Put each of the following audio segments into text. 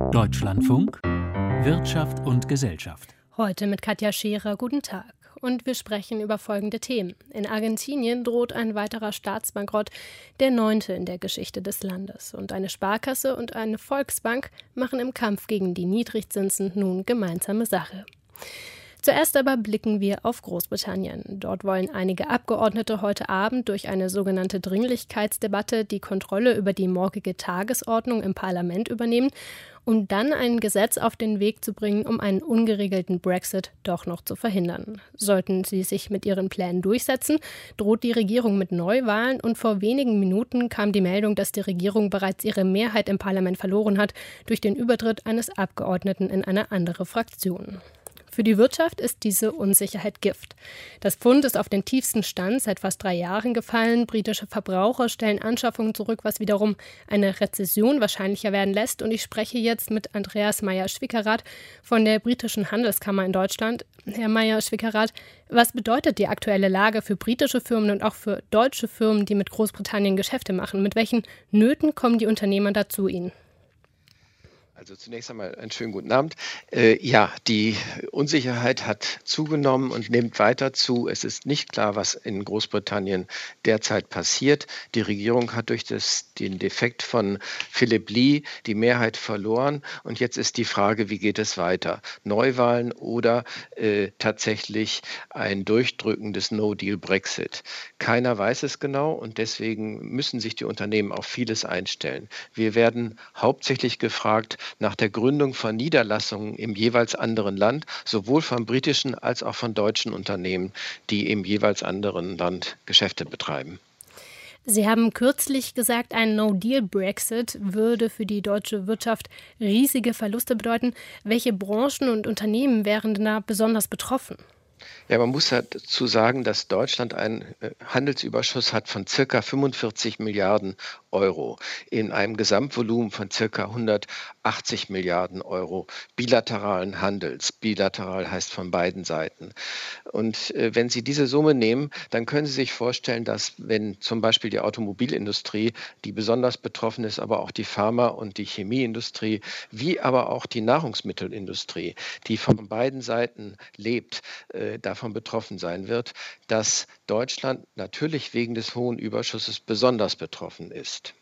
Deutschlandfunk Wirtschaft und Gesellschaft. Heute mit Katja Scherer. Guten Tag. Und wir sprechen über folgende Themen. In Argentinien droht ein weiterer Staatsbankrott, der 9. in der Geschichte des Landes. Und eine Sparkasse und eine Volksbank machen im Kampf gegen die Niedrigzinsen nun gemeinsame Sache. Zuerst aber blicken wir auf Großbritannien. Dort wollen einige Abgeordnete heute Abend durch eine sogenannte Dringlichkeitsdebatte die Kontrolle über die morgige Tagesordnung im Parlament übernehmen, um dann ein Gesetz auf den Weg zu bringen, um einen ungeregelten Brexit doch noch zu verhindern. Sollten sie sich mit ihren Plänen durchsetzen, droht die Regierung mit Neuwahlen und vor wenigen Minuten kam die Meldung, dass die Regierung bereits ihre Mehrheit im Parlament verloren hat durch den Übertritt eines Abgeordneten in eine andere Fraktion. Für die Wirtschaft ist diese Unsicherheit Gift. Das Pfund ist auf den tiefsten Stand seit fast 3 Jahren gefallen. Britische Verbraucher stellen Anschaffungen zurück, was wiederum eine Rezession wahrscheinlicher werden lässt. Und ich spreche jetzt mit Andreas Meier-Schwickerath von der britischen Handelskammer in Deutschland. Herr Meier-Schwickerath, was bedeutet die aktuelle Lage für britische Firmen und auch für deutsche Firmen, die mit Großbritannien Geschäfte machen? Mit welchen Nöten kommen die Unternehmer da zu Ihnen? Also zunächst einmal einen schönen guten Abend. Die Unsicherheit hat zugenommen und nimmt weiter zu. Es ist nicht klar, was in Großbritannien derzeit passiert. Die Regierung hat durch den Defekt von Philip Lee die Mehrheit verloren. Und jetzt ist die Frage, wie geht es weiter? Neuwahlen oder tatsächlich ein Durchdrücken des No-Deal-Brexit? Keiner weiß es genau und deswegen müssen sich die Unternehmen auf vieles einstellen. Wir werden hauptsächlich gefragt, nach der Gründung von Niederlassungen im jeweils anderen Land, sowohl von britischen als auch von deutschen Unternehmen, die im jeweils anderen Land Geschäfte betreiben. Sie haben kürzlich gesagt, ein No-Deal-Brexit würde für die deutsche Wirtschaft riesige Verluste bedeuten. Welche Branchen und Unternehmen wären denn da besonders betroffen? Ja, man muss dazu sagen, dass Deutschland einen Handelsüberschuss hat von circa 45 Milliarden Euro in einem Gesamtvolumen von circa 180 Milliarden Euro bilateralen Handels. Bilateral heißt von beiden Seiten. Und wenn Sie diese Summe nehmen, dann können Sie sich vorstellen, dass wenn zum Beispiel die Automobilindustrie, die besonders betroffen ist, aber auch die Pharma- und die Chemieindustrie, wie aber auch die Nahrungsmittelindustrie, die von beiden Seiten lebt, davon betroffen sein wird, dass Deutschland natürlich wegen des hohen Überschusses besonders betroffen ist.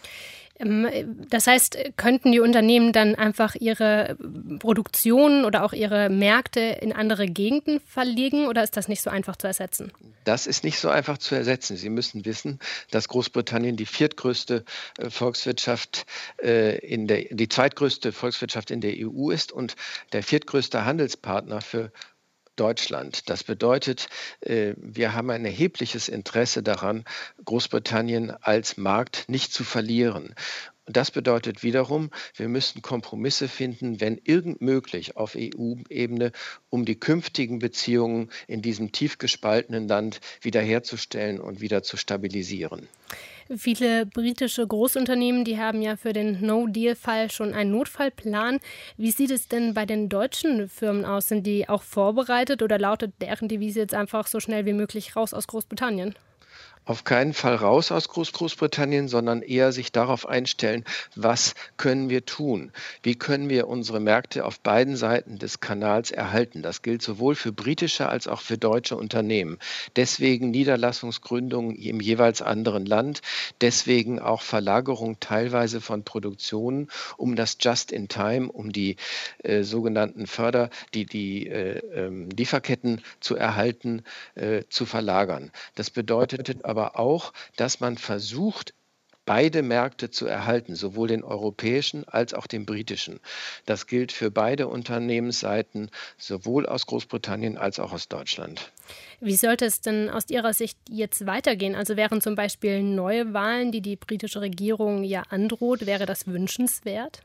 Das heißt, könnten die Unternehmen dann einfach ihre Produktion oder auch ihre Märkte in andere Gegenden verlegen oder ist das nicht so einfach zu ersetzen? Das ist nicht so einfach zu ersetzen. Sie müssen wissen, dass Großbritannien die viertgrößte Volkswirtschaft die zweitgrößte Volkswirtschaft in der EU ist und der viertgrößte Handelspartner für Deutschland. Das bedeutet, wir haben ein erhebliches Interesse daran, Großbritannien als Markt nicht zu verlieren. Und das bedeutet wiederum, wir müssen Kompromisse finden, wenn irgend möglich auf EU-Ebene, um die künftigen Beziehungen in diesem tief gespaltenen Land wiederherzustellen und wieder zu stabilisieren. Viele britische Großunternehmen, die haben ja für den No-Deal-Fall schon einen Notfallplan. Wie sieht es denn bei den deutschen Firmen aus? Sind die auch vorbereitet oder lautet deren Devise jetzt einfach so schnell wie möglich raus aus Großbritannien? Auf keinen Fall raus aus Großbritannien, sondern eher sich darauf einstellen, was können wir tun? Wie können wir unsere Märkte auf beiden Seiten des Kanals erhalten? Das gilt sowohl für britische als auch für deutsche Unternehmen. Deswegen Niederlassungsgründungen im jeweils anderen Land, deswegen auch Verlagerung teilweise von Produktionen, um das Just-in-Time, um die sogenannten die Lieferketten zu erhalten, zu verlagern. Das bedeutet aber auch, dass man versucht, beide Märkte zu erhalten, sowohl den europäischen als auch den britischen. Das gilt für beide Unternehmensseiten, sowohl aus Großbritannien als auch aus Deutschland. Wie sollte es denn aus Ihrer Sicht jetzt weitergehen? Also wären zum Beispiel neue Wahlen, die die britische Regierung ja androht, wäre das wünschenswert?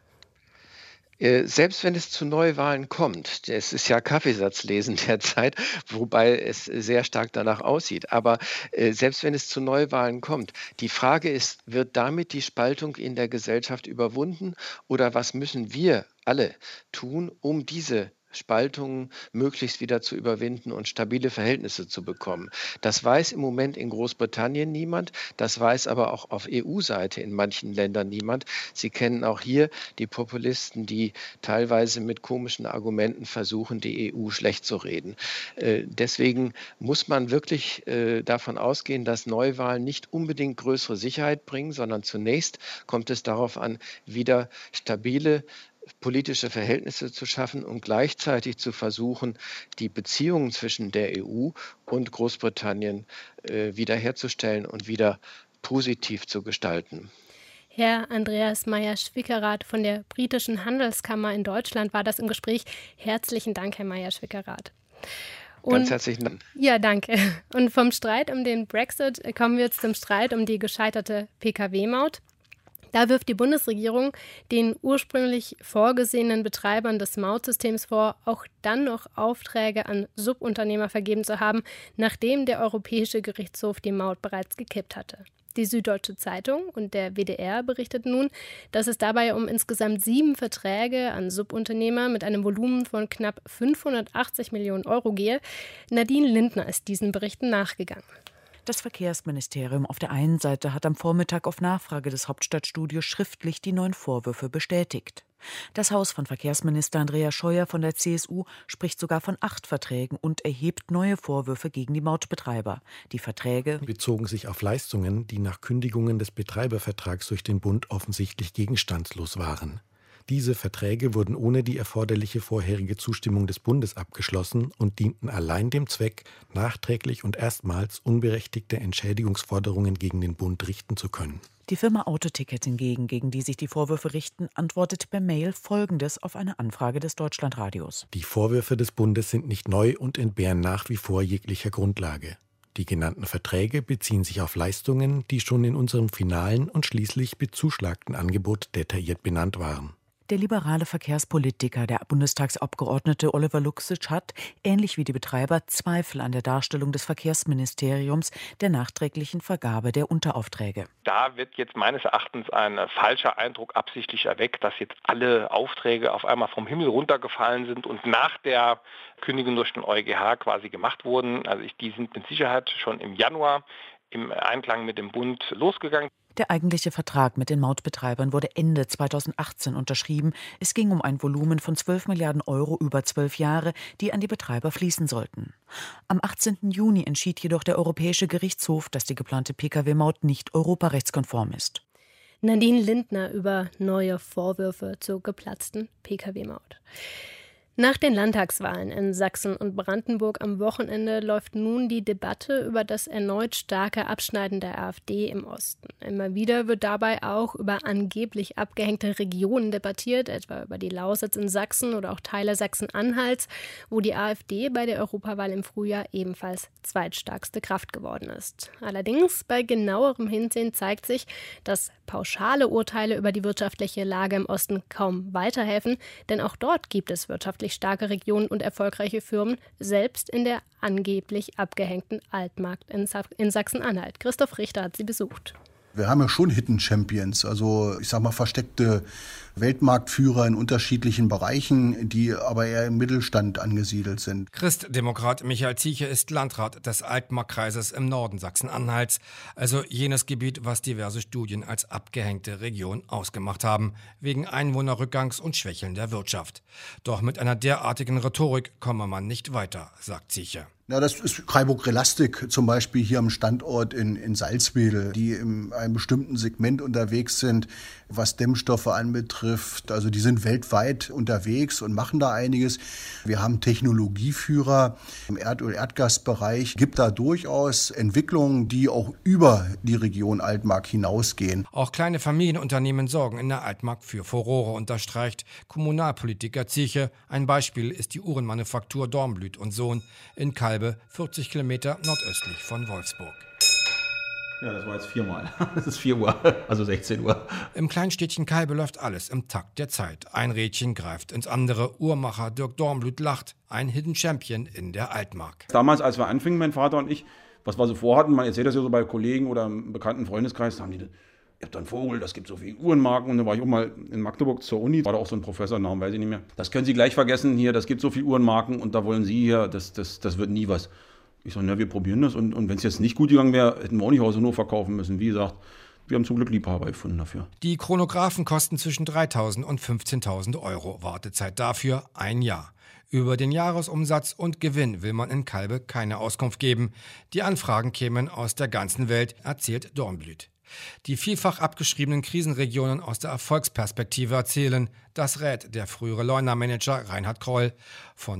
Selbst wenn es zu Neuwahlen kommt, es ist ja Kaffeesatzlesen derzeit, wobei es sehr stark danach aussieht, aber selbst wenn es zu Neuwahlen kommt, die Frage ist, wird damit die Spaltung in der Gesellschaft überwunden oder was müssen wir alle tun, um diese Spaltungen möglichst wieder zu überwinden und stabile Verhältnisse zu bekommen. Das weiß im Moment in Großbritannien niemand, das weiß aber auch auf EU-Seite in manchen Ländern niemand. Sie kennen auch hier die Populisten, die teilweise mit komischen Argumenten versuchen, die EU schlecht zu reden. Deswegen muss man wirklich davon ausgehen, dass Neuwahlen nicht unbedingt größere Sicherheit bringen, sondern zunächst kommt es darauf an, wieder stabile politische Verhältnisse zu schaffen und gleichzeitig zu versuchen, die Beziehungen zwischen der EU und Großbritannien wiederherzustellen und wieder positiv zu gestalten. Herr Andreas Meier-Schwickerath von der britischen Handelskammer in Deutschland war das im Gespräch. Herzlichen Dank, Herr Meier-Schwickerath. Ganz herzlichen Dank. Ja, danke. Und vom Streit um den Brexit kommen wir jetzt zum Streit um die gescheiterte Pkw-Maut. Da wirft die Bundesregierung den ursprünglich vorgesehenen Betreibern des Mautsystems vor, auch dann noch Aufträge an Subunternehmer vergeben zu haben, nachdem der Europäische Gerichtshof die Maut bereits gekippt hatte. Die Süddeutsche Zeitung und der WDR berichteten nun, dass es dabei um insgesamt 7 Verträge an Subunternehmer mit einem Volumen von knapp 580 Millionen Euro gehe. Nadine Lindner ist diesen Berichten nachgegangen. Das Verkehrsministerium auf der einen Seite hat am Vormittag auf Nachfrage des Hauptstadtstudios schriftlich die 9 Vorwürfe bestätigt. Das Haus von Verkehrsminister Andreas Scheuer von der CSU spricht sogar von 8 Verträgen und erhebt neue Vorwürfe gegen die Mautbetreiber. Die Verträge bezogen sich auf Leistungen, die nach Kündigungen des Betreibervertrags durch den Bund offensichtlich gegenstandslos waren. Diese Verträge wurden ohne die erforderliche vorherige Zustimmung des Bundes abgeschlossen und dienten allein dem Zweck, nachträglich und erstmals unberechtigte Entschädigungsforderungen gegen den Bund richten zu können. Die Firma Autoticket hingegen, gegen die sich die Vorwürfe richten, antwortet per Mail Folgendes auf eine Anfrage des Deutschlandradios. Die Vorwürfe des Bundes sind nicht neu und entbehren nach wie vor jeglicher Grundlage. Die genannten Verträge beziehen sich auf Leistungen, die schon in unserem finalen und schließlich bezuschlagten Angebot detailliert benannt waren. Der liberale Verkehrspolitiker, der Bundestagsabgeordnete Oliver Luxic, hat, ähnlich wie die Betreiber, Zweifel an der Darstellung des Verkehrsministeriums der nachträglichen Vergabe der Unteraufträge. Da wird jetzt meines Erachtens ein falscher Eindruck absichtlich erweckt, dass jetzt alle Aufträge auf einmal vom Himmel runtergefallen sind und nach der Kündigung durch den EuGH quasi gemacht wurden. Also die sind mit Sicherheit schon im Januar im Einklang mit dem Bund losgegangen. Der eigentliche Vertrag mit den Mautbetreibern wurde Ende 2018 unterschrieben. Es ging um ein Volumen von 12 Milliarden Euro über 12 Jahre, die an die Betreiber fließen sollten. Am 18. Juni entschied jedoch der Europäische Gerichtshof, dass die geplante Pkw-Maut nicht europarechtskonform ist. Nadine Lindner über neue Vorwürfe zur geplatzten Pkw-Maut. Nach den Landtagswahlen in Sachsen und Brandenburg am Wochenende läuft nun die Debatte über das erneut starke Abschneiden der AfD im Osten. Immer wieder wird dabei auch über angeblich abgehängte Regionen debattiert, etwa über die Lausitz in Sachsen oder auch Teile Sachsen-Anhalts, wo die AfD bei der Europawahl im Frühjahr ebenfalls zweitstärkste Kraft geworden ist. Allerdings bei genauerem Hinsehen zeigt sich, dass pauschale Urteile über die wirtschaftliche Lage im Osten kaum weiterhelfen, denn auch dort gibt es wirtschaftlich starke Regionen und erfolgreiche Firmen, selbst in der angeblich abgehängten Altmark in Sachsen-Anhalt. Christoph Richter hat sie besucht. Wir haben ja schon Hidden Champions, also ich sag mal versteckte Weltmarktführer in unterschiedlichen Bereichen, die aber eher im Mittelstand angesiedelt sind. Christdemokrat Michael Zieche ist Landrat des Altmark-Kreises im Norden Sachsen-Anhalts, also jenes Gebiet, was diverse Studien als abgehängte Region ausgemacht haben, wegen Einwohnerrückgangs und schwächelnder Wirtschaft. Doch mit einer derartigen Rhetorik komme man nicht weiter, sagt Zieche. Ja, das ist Freiburg Relastic zum Beispiel hier am Standort in Salzwedel, die in einem bestimmten Segment unterwegs sind, was Dämmstoffe anbetrifft. Also die sind weltweit unterwegs und machen da einiges. Wir haben Technologieführer im Erdgasbereich. Gibt da durchaus Entwicklungen, die auch über die Region Altmark hinausgehen. Auch kleine Familienunternehmen sorgen in der Altmark für Furore, unterstreicht Kommunalpolitiker Zieche. Ein Beispiel ist die Uhrenmanufaktur Dornblüt und Sohn in Kalbe, 40 Kilometer nordöstlich von Wolfsburg. Ja, das war jetzt 4-mal. Es ist 4 Uhr, also 16 Uhr. Im Kleinstädtchen Kalbe läuft alles im Takt der Zeit. Ein Rädchen greift ins andere. Uhrmacher Dirk Dornblüt lacht. Ein Hidden Champion in der Altmark. Damals, als wir anfingen, mein Vater und ich, was wir so vorhatten, man erzählt das ja so bei Kollegen oder im bekannten Freundeskreis, haben die Ihr habt einen Vogel, das gibt so viele Uhrenmarken. Und da war ich auch mal in Magdeburg zur Uni, war da auch so ein Professor, Namen weiß ich nicht mehr. Das können Sie gleich vergessen hier, das gibt so viele Uhrenmarken und da wollen Sie hier, das wird nie was. Ich sage, wir probieren das und wenn es jetzt nicht gut gegangen wäre, hätten wir auch nicht Haus und Hof verkaufen müssen. Wie gesagt, wir haben zum Glück Liebhaber gefunden dafür. Die Chronographen kosten zwischen 3.000 und 15.000 €. Wartezeit dafür 1 Jahr. Über den Jahresumsatz und Gewinn will man in Kalbe keine Auskunft geben. Die Anfragen kämen aus der ganzen Welt, erzählt Dornblüt. Die vielfach abgeschriebenen Krisenregionen aus der Erfolgsperspektive erzählen, das rät der frühere Leuna-Manager Reinhard Kroll. Von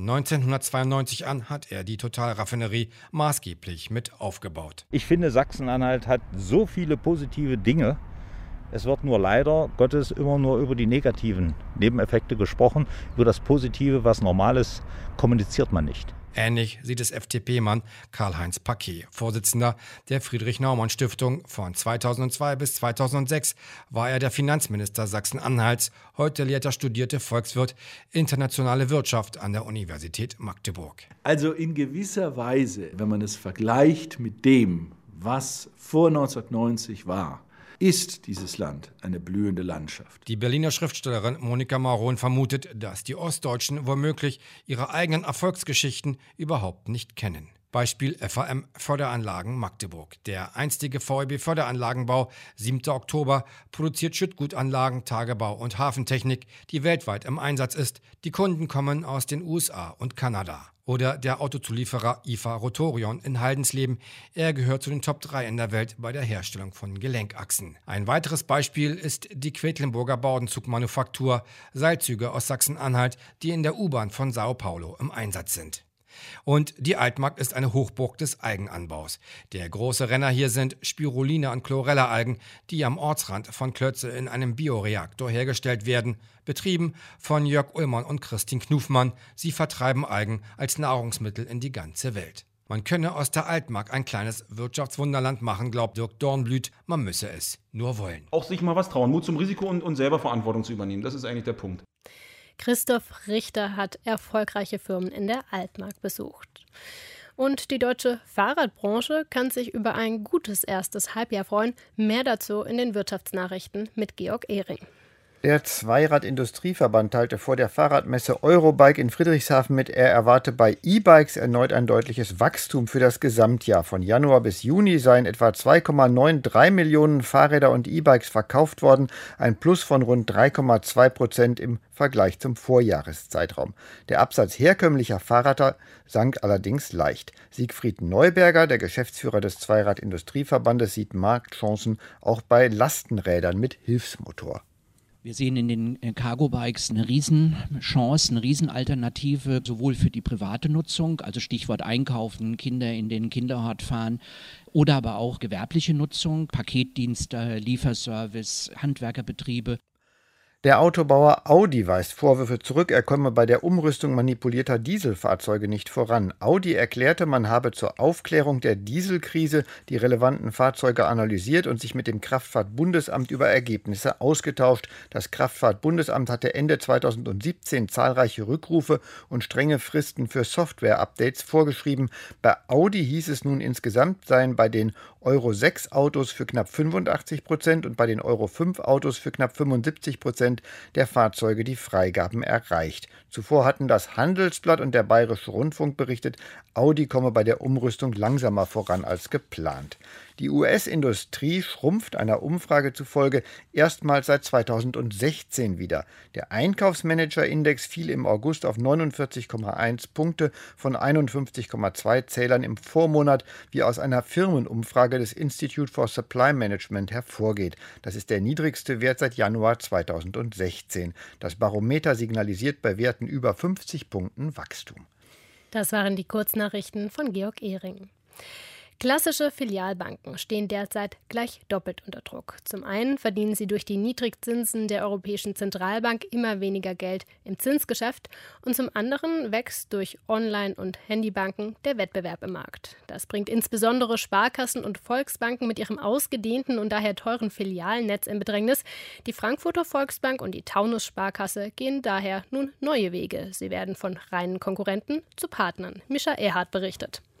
1992 an hat er die Totalraffinerie maßgeblich mit aufgebaut. Ich finde, Sachsen-Anhalt hat so viele positive Dinge. Es wird nur leider Gottes immer nur über die negativen Nebeneffekte gesprochen. Über das Positive, was normal ist, kommuniziert man nicht. Ähnlich sieht es FDP-Mann Karl-Heinz Paquet, Vorsitzender der Friedrich-Naumann-Stiftung. Von 2002 bis 2006 war er der Finanzminister Sachsen-Anhalts. Heute lehrt er studierte Volkswirt internationale Wirtschaft an der Universität Magdeburg. Also in gewisser Weise, wenn man es vergleicht mit dem, was vor 1990 war, ist dieses Land eine blühende Landschaft. Die Berliner Schriftstellerin Monika Maron vermutet, dass die Ostdeutschen womöglich ihre eigenen Erfolgsgeschichten überhaupt nicht kennen. Beispiel FAM Förderanlagen Magdeburg. Der einstige VEB Förderanlagenbau 7. Oktober produziert Schüttgutanlagen, Tagebau und Hafentechnik, die weltweit im Einsatz ist. Die Kunden kommen aus den USA und Kanada. Oder der Autozulieferer IFA Rotorion in Haldensleben. Er gehört zu den Top 3 in der Welt bei der Herstellung von Gelenkachsen. Ein weiteres Beispiel ist die Quedlinburger Bordenzugmanufaktur, Seilzüge aus Sachsen-Anhalt, die in der U-Bahn von Sao Paulo im Einsatz sind. Und die Altmark ist eine Hochburg des Algenanbaus. Der große Renner hier sind Spirulina und Chlorella-Algen, die am Ortsrand von Klötze in einem Bioreaktor hergestellt werden. Betrieben von Jörg Ullmann und Christine Knufmann. Sie vertreiben Algen als Nahrungsmittel in die ganze Welt. Man könne aus der Altmark ein kleines Wirtschaftswunderland machen, glaubt Dirk Dornblüt. Man müsse es nur wollen. Auch sich mal was trauen, Mut zum Risiko und selber Verantwortung zu übernehmen. Das ist eigentlich der Punkt. Christoph Richter hat erfolgreiche Firmen in der Altmark besucht. Und die deutsche Fahrradbranche kann sich über ein gutes erstes Halbjahr freuen. Mehr dazu in den Wirtschaftsnachrichten mit Georg Ehring. Der Zweirad-Industrieverband teilte vor der Fahrradmesse Eurobike in Friedrichshafen mit, er erwarte bei E-Bikes erneut ein deutliches Wachstum für das Gesamtjahr. Von Januar bis Juni seien etwa 2,93 Millionen Fahrräder und E-Bikes verkauft worden, ein Plus von rund 3,2% im Vergleich zum Vorjahreszeitraum. Der Absatz herkömmlicher Fahrräder sank allerdings leicht. Siegfried Neuberger, der Geschäftsführer des Zweirad-Industrieverbandes, sieht Marktchancen auch bei Lastenrädern mit Hilfsmotor. Wir sehen in den Cargo-Bikes eine Riesenchance, eine Riesenalternative, sowohl für die private Nutzung, also Stichwort Einkaufen, Kinder in den Kinderhort fahren, oder aber auch gewerbliche Nutzung, Paketdienste, Lieferservice, Handwerkerbetriebe. Der Autobauer Audi weist Vorwürfe zurück, er komme bei der Umrüstung manipulierter Dieselfahrzeuge nicht voran. Audi erklärte, man habe zur Aufklärung der Dieselkrise die relevanten Fahrzeuge analysiert und sich mit dem Kraftfahrtbundesamt über Ergebnisse ausgetauscht. Das Kraftfahrtbundesamt hatte Ende 2017 zahlreiche Rückrufe und strenge Fristen für Software-Updates vorgeschrieben. Bei Audi hieß es nun, insgesamt seien bei den Euro 6 Autos für knapp 85% und bei den Euro 5 Autos für knapp 75% der Fahrzeuge die Freigaben erreicht. Zuvor hatten das Handelsblatt und der Bayerische Rundfunk berichtet, Audi komme bei der Umrüstung langsamer voran als geplant. Die US-Industrie schrumpft einer Umfrage zufolge erstmals seit 2016 wieder. Der Einkaufsmanager-Index fiel im August auf 49,1 Punkte von 51,2 Zählern im Vormonat, wie aus einer Firmenumfrage des Institute for Supply Management hervorgeht. Das ist der niedrigste Wert seit Januar 2016. Das Barometer signalisiert bei Werten über 50 Punkten Wachstum. Das waren die Kurznachrichten von Georg Ehring. Klassische Filialbanken stehen derzeit gleich doppelt unter Druck. Zum einen verdienen sie durch die Niedrigzinsen der Europäischen Zentralbank immer weniger Geld im Zinsgeschäft und zum anderen wächst durch Online- und Handybanken der Wettbewerb im Markt. Das bringt insbesondere Sparkassen und Volksbanken mit ihrem ausgedehnten und daher teuren Filialnetz in Bedrängnis. Die Frankfurter Volksbank und die Taunus Sparkasse gehen daher nun neue Wege. Sie werden von reinen Konkurrenten zu Partnern. Mischa Erhardt berichtet.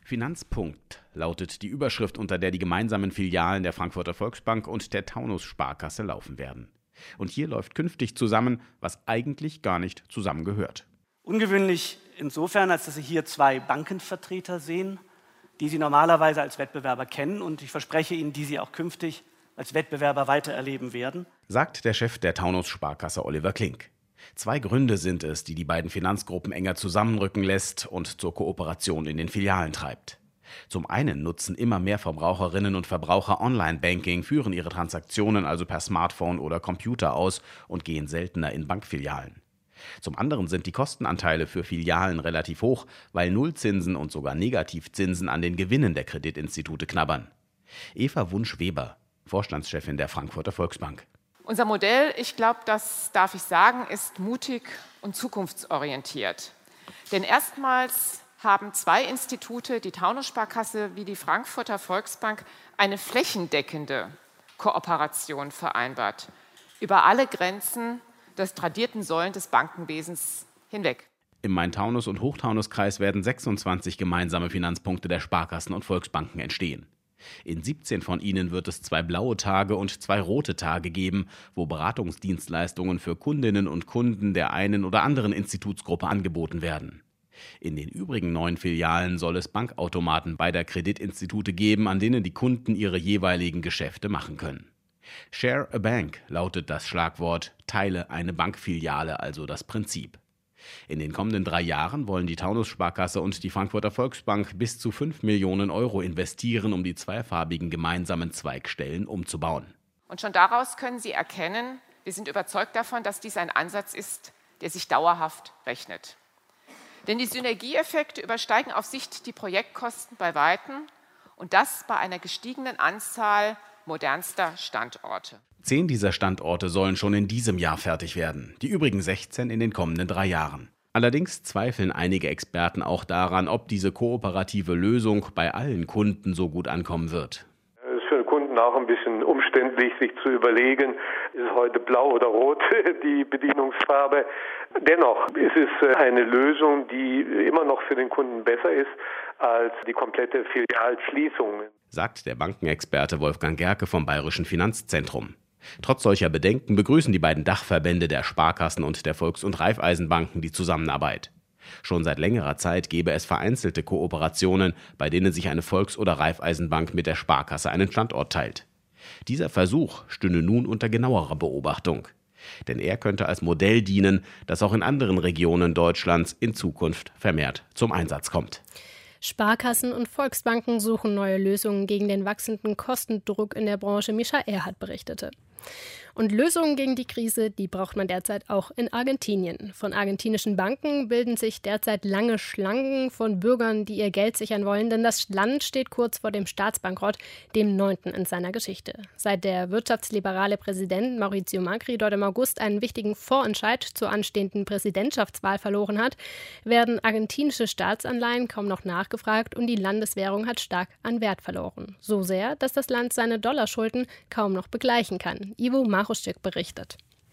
Finanzpunkt lautet die Überschrift, unter der die gemeinsamen Filialen der Frankfurter Volksbank und der Taunus Sparkasse laufen werden. Und hier läuft künftig zusammen, was eigentlich gar nicht zusammengehört. Ungewöhnlich insofern, als dass Sie hier zwei Bankenvertreter sehen, die Sie normalerweise als Wettbewerber kennen und ich verspreche Ihnen, die Sie auch künftig als Wettbewerber weitererleben werden, sagt der Chef der Taunus Sparkasse Oliver Klink. 2 Gründe sind es, die beiden Finanzgruppen enger zusammenrücken lässt und zur Kooperation in den Filialen treibt. Zum einen nutzen immer mehr Verbraucherinnen und Verbraucher Online-Banking, führen ihre Transaktionen also per Smartphone oder Computer aus und gehen seltener in Bankfilialen. Zum anderen sind die Kostenanteile für Filialen relativ hoch, weil Nullzinsen und sogar Negativzinsen an den Gewinnen der Kreditinstitute knabbern. Eva Wunsch-Weber, Vorstandschefin der Frankfurter Volksbank. Unser Modell, ich glaube, das darf ich sagen, ist mutig und zukunftsorientiert. Denn erstmals haben 2 Institute, die Taunus Sparkasse wie die Frankfurter Volksbank, eine flächendeckende Kooperation vereinbart. Über alle Grenzen des tradierten Säulen des Bankenwesens hinweg. Im Main-Taunus- und Hochtaunuskreis werden 26 gemeinsame Finanzpunkte der Sparkassen und Volksbanken entstehen. In 17 von ihnen wird es 2 blaue Tage und 2 rote Tage geben, wo Beratungsdienstleistungen für Kundinnen und Kunden der einen oder anderen Institutsgruppe angeboten werden. In den übrigen 9 Filialen soll es Bankautomaten beider Kreditinstitute geben, an denen die Kunden ihre jeweiligen Geschäfte machen können. Share a Bank lautet das Schlagwort, teile eine Bankfiliale, also das Prinzip. In den kommenden 3 Jahren wollen die Taunus Sparkasse und die Frankfurter Volksbank bis zu 5 Millionen Euro investieren, um die zweifarbigen gemeinsamen Zweigstellen umzubauen. Und schon daraus können Sie erkennen, wir sind überzeugt davon, dass dies ein Ansatz ist, der sich dauerhaft rechnet. Denn die Synergieeffekte übersteigen auf Sicht die Projektkosten bei Weitem und das bei einer gestiegenen Anzahl modernster Standorte. 10 dieser Standorte sollen schon in diesem Jahr fertig werden, die übrigen 16 in den kommenden 3 Jahren. Allerdings zweifeln einige Experten auch daran, ob diese kooperative Lösung bei allen Kunden so gut ankommen wird. Es ist für den Kunden auch ein bisschen umständlich, sich zu überlegen, ist heute blau oder rot die Bedienungsfarbe. Dennoch ist es eine Lösung, die immer noch für den Kunden besser ist als die komplette Filialschließung, sagt der Bankenexperte Wolfgang Gerke vom Bayerischen Finanzzentrum. Trotz solcher Bedenken begrüßen die beiden Dachverbände der Sparkassen und der Volks- und Raiffeisenbanken die Zusammenarbeit. Schon seit längerer Zeit gäbe es vereinzelte Kooperationen, bei denen sich eine Volks- oder Raiffeisenbank mit der Sparkasse einen Standort teilt. Dieser Versuch stünde nun unter genauerer Beobachtung. Denn er könnte als Modell dienen, das auch in anderen Regionen Deutschlands in Zukunft vermehrt zum Einsatz kommt. Sparkassen und Volksbanken suchen neue Lösungen gegen den wachsenden Kostendruck in der Branche, Mischa Erhardt berichtete. Und Lösungen gegen die Krise, die braucht man derzeit auch in Argentinien. Von argentinischen Banken bilden sich derzeit lange Schlangen von Bürgern, die ihr Geld sichern wollen, denn das Land steht kurz vor dem Staatsbankrott, dem 9. in seiner Geschichte. Seit der wirtschaftsliberale Präsident Mauricio Macri dort im August einen wichtigen Vorentscheid zur anstehenden Präsidentschaftswahl verloren hat, werden argentinische Staatsanleihen kaum noch nachgefragt und die Landeswährung hat stark an Wert verloren. So sehr, dass das Land seine Dollarschulden kaum noch begleichen kann. Ivo Maruschek berichtet.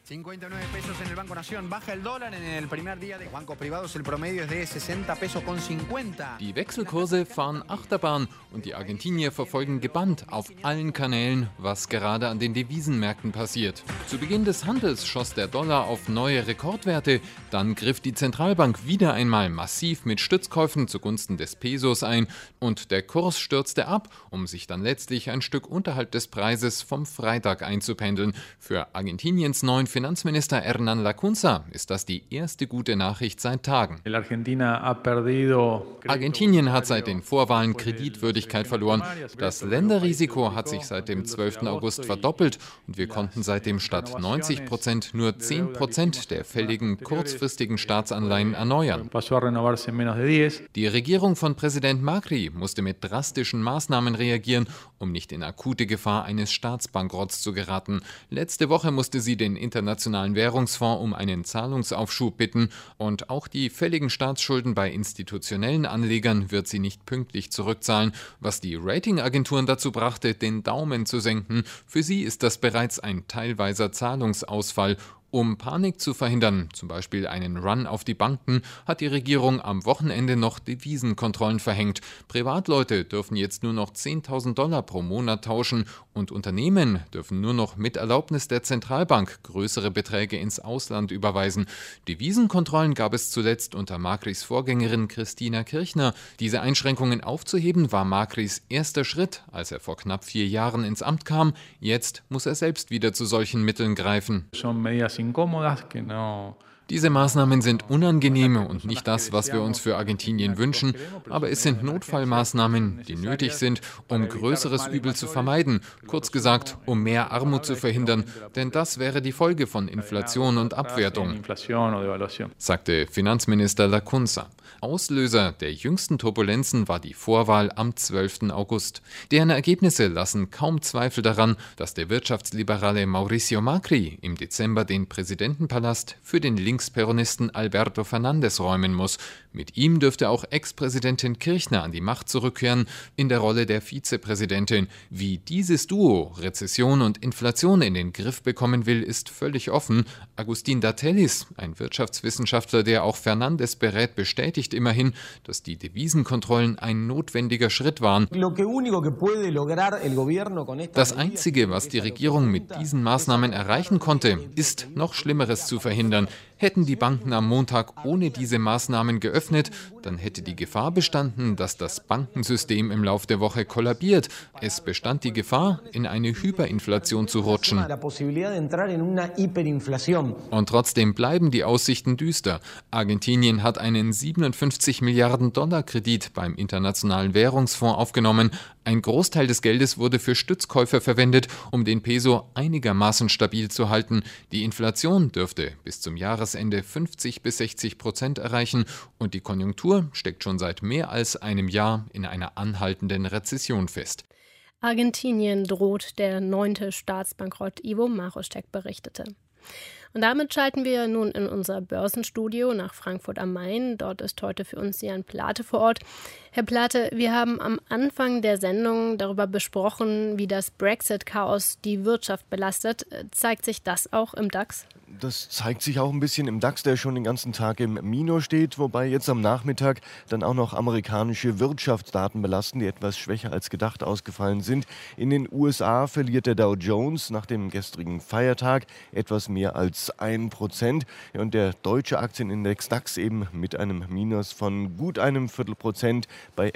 59 pesos en el Banco Nación. Baja el dólar en el primer día de bancos privados. El promedio es de 60 pesos con 50. Die Wechselkurse fahren Achterbahn und die Argentinier verfolgen gebannt auf allen Kanälen, was gerade an den Devisenmärkten passiert. Zu Beginn des Handels schoss der Dollar auf neue Rekordwerte. Dann griff die Zentralbank wieder einmal massiv mit Stützkäufen zugunsten des Pesos ein und der Kurs stürzte ab, um sich dann letztlich ein Stück unterhalb des Preises vom Freitag einzupendeln. Für Argentiniens neuen Finanzminister Hernán Lacunza ist das die erste gute Nachricht seit Tagen. Argentinien hat seit den Vorwahlen Kreditwürdigkeit verloren. Das Länderrisiko hat sich seit dem 12. August verdoppelt und wir konnten seitdem statt 90% nur 10% der fälligen kurzfristigen Staatsanleihen erneuern. Die Regierung von Präsident Macri musste mit drastischen Maßnahmen reagieren, um nicht in akute Gefahr eines Staatsbankrotts zu geraten. Letzte Woche musste sie den Internationalen Währungsfonds um einen Zahlungsaufschub bitten und auch die fälligen Staatsschulden bei institutionellen Anlegern wird sie nicht pünktlich zurückzahlen, was die Ratingagenturen dazu brachte, den Daumen zu senken. Für sie ist das bereits ein teilweiser Zahlungsausfall Um Panik zu verhindern, zum Beispiel einen Run auf die Banken, hat die Regierung am Wochenende noch Devisenkontrollen verhängt. Privatleute dürfen jetzt nur noch $10.000 pro Monat tauschen und Unternehmen dürfen nur noch mit Erlaubnis der Zentralbank größere Beträge ins Ausland überweisen. Devisenkontrollen gab es zuletzt unter Macris Vorgängerin Christina Kirchner. Diese Einschränkungen aufzuheben war Macris erster Schritt, als er vor knapp 4 Jahren ins Amt kam. Jetzt muss er selbst wieder zu solchen Mitteln greifen. Diese Maßnahmen sind unangenehm und nicht das, was wir uns für Argentinien wünschen, aber es sind Notfallmaßnahmen, die nötig sind, um größeres Übel zu vermeiden, kurz gesagt, um mehr Armut zu verhindern, denn das wäre die Folge von Inflation und Abwertung, sagte Finanzminister Lacunza. Auslöser der jüngsten Turbulenzen war die Vorwahl am 12. August. Deren Ergebnisse lassen kaum Zweifel daran, dass der wirtschaftsliberale Mauricio Macri im Dezember den Präsidentenpalast für den Linksperonisten Alberto Fernández räumen muss. Mit ihm dürfte auch Ex-Präsidentin Kirchner an die Macht zurückkehren, in der Rolle der Vizepräsidentin. Wie dieses Duo Rezession und Inflation in den Griff bekommen will, ist völlig offen. Agustín Datellis, ein Wirtschaftswissenschaftler, der auch Fernández berät, bestätigt immerhin, dass die Devisenkontrollen ein notwendiger Schritt waren. Das Einzige, was die Regierung mit diesen Maßnahmen erreichen konnte, ist, noch Schlimmeres zu verhindern. Hätten die Banken am Montag ohne diese Maßnahmen geöffnet, dann hätte die Gefahr bestanden, dass das Bankensystem im Lauf der Woche kollabiert. Es bestand die Gefahr, in eine Hyperinflation zu rutschen. Und trotzdem bleiben die Aussichten düster. Argentinien hat einen 57 Milliarden Dollar Kredit beim Internationalen Währungsfonds aufgenommen. Ein Großteil des Geldes wurde für Stützkäufe verwendet, um den Peso einigermaßen stabil zu halten. Die Inflation dürfte bis zum Jahresende 50-60% erreichen und die Konjunktur steckt schon seit mehr als einem Jahr in einer anhaltenden Rezession fest. Argentinien droht der 9. Staatsbankrott, Ivo Marošek berichtete. Und damit schalten wir nun in unser Börsenstudio nach Frankfurt am Main. Dort ist heute für uns Jan Plate vor Ort. Herr Plate, wir haben am Anfang der Sendung darüber besprochen, wie das Brexit-Chaos die Wirtschaft belastet. Zeigt sich das auch im DAX? Das zeigt sich auch ein bisschen im DAX, der schon den ganzen Tag im Minus steht, wobei jetzt am Nachmittag dann auch noch amerikanische Wirtschaftsdaten belasten, die etwas schwächer als gedacht ausgefallen sind. In den USA verliert der Dow Jones nach dem gestrigen Feiertag etwas mehr als 1%. Und der deutsche Aktienindex DAX eben mit einem Minus von gut einem Viertelprozent bei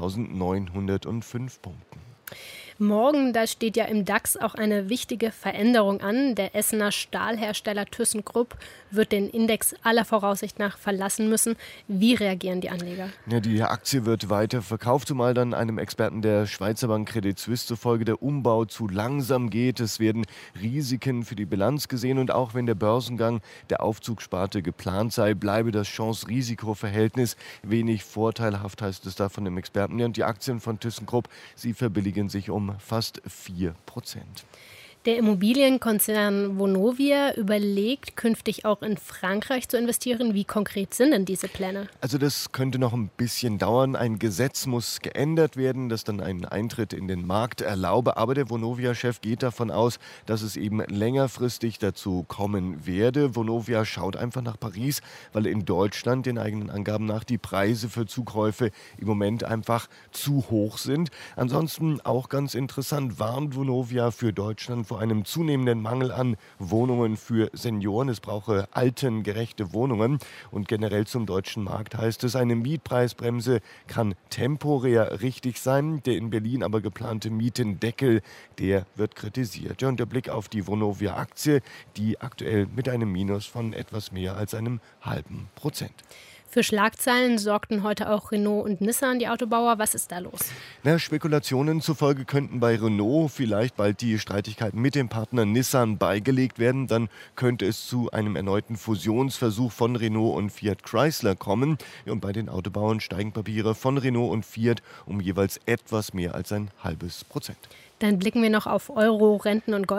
11.905 Punkten. Morgen, da steht ja im DAX auch eine wichtige Veränderung an. Der Essener Stahlhersteller ThyssenKrupp wird den Index aller Voraussicht nach verlassen müssen. Wie reagieren die Anleger? Ja, die Aktie wird weiter verkauft, zumal dann einem Experten der Schweizer Bank Credit Suisse zufolge der Umbau zu langsam geht. Es werden Risiken für die Bilanz gesehen und auch wenn der Börsengang der Aufzugssparte geplant sei, bleibe das Chance-Risiko-Verhältnis wenig vorteilhaft, heißt es da von dem Experten. Ja, und die Aktien von ThyssenKrupp, sie verbilligen sich um fast 4%. Der Immobilienkonzern Vonovia überlegt, künftig auch in Frankreich zu investieren. Wie konkret sind denn diese Pläne? Also das könnte noch ein bisschen dauern. Ein Gesetz muss geändert werden, das dann einen Eintritt in den Markt erlaube. Aber der Vonovia-Chef geht davon aus, dass es eben längerfristig dazu kommen werde. Vonovia schaut einfach nach Paris, weil in Deutschland den eigenen Angaben nach die Preise für Zukäufe im Moment einfach zu hoch sind. Ansonsten auch ganz interessant, warnt Vonovia für Deutschland vor einem zunehmenden Mangel an Wohnungen für Senioren. Es brauche altengerechte Wohnungen. Und generell zum deutschen Markt heißt es, eine Mietpreisbremse kann temporär richtig sein. Der in Berlin aber geplante Mietendeckel, der wird kritisiert. Ja, und der Blick auf die Vonovia-Aktie, die aktuell mit einem Minus von etwas mehr als einem halben Prozent. Für Schlagzeilen sorgten heute auch Renault und Nissan, die Autobauer. Was ist da los? Spekulationen zufolge könnten bei Renault vielleicht bald die Streitigkeiten mit dem Partner Nissan beigelegt werden. Dann könnte es zu einem erneuten Fusionsversuch von Renault und Fiat Chrysler kommen. Und bei den Autobauern steigen Papiere von Renault und Fiat um jeweils etwas mehr als ein halbes Prozent. Dann blicken wir noch auf Euro, Renten und Gold.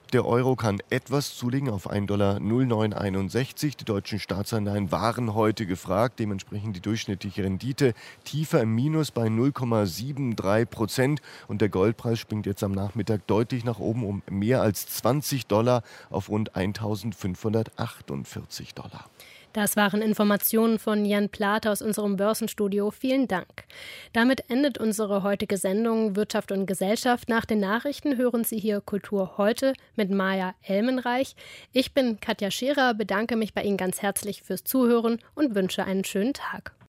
Der Euro kann etwas zulegen auf $1,0961. Die deutschen Staatsanleihen waren heute gefragt, dementsprechend die durchschnittliche Rendite tiefer im Minus bei 0,73%. Und der Goldpreis springt jetzt am Nachmittag deutlich nach oben um mehr als $20 auf rund $1.548. Das waren Informationen von Jan Plate aus unserem Börsenstudio. Vielen Dank. Damit endet unsere heutige Sendung Wirtschaft und Gesellschaft. Nach den Nachrichten hören Sie hier Kultur heute mit Maja Elmenreich. Ich bin Katja Scherer, bedanke mich bei Ihnen ganz herzlich fürs Zuhören und wünsche einen schönen Tag.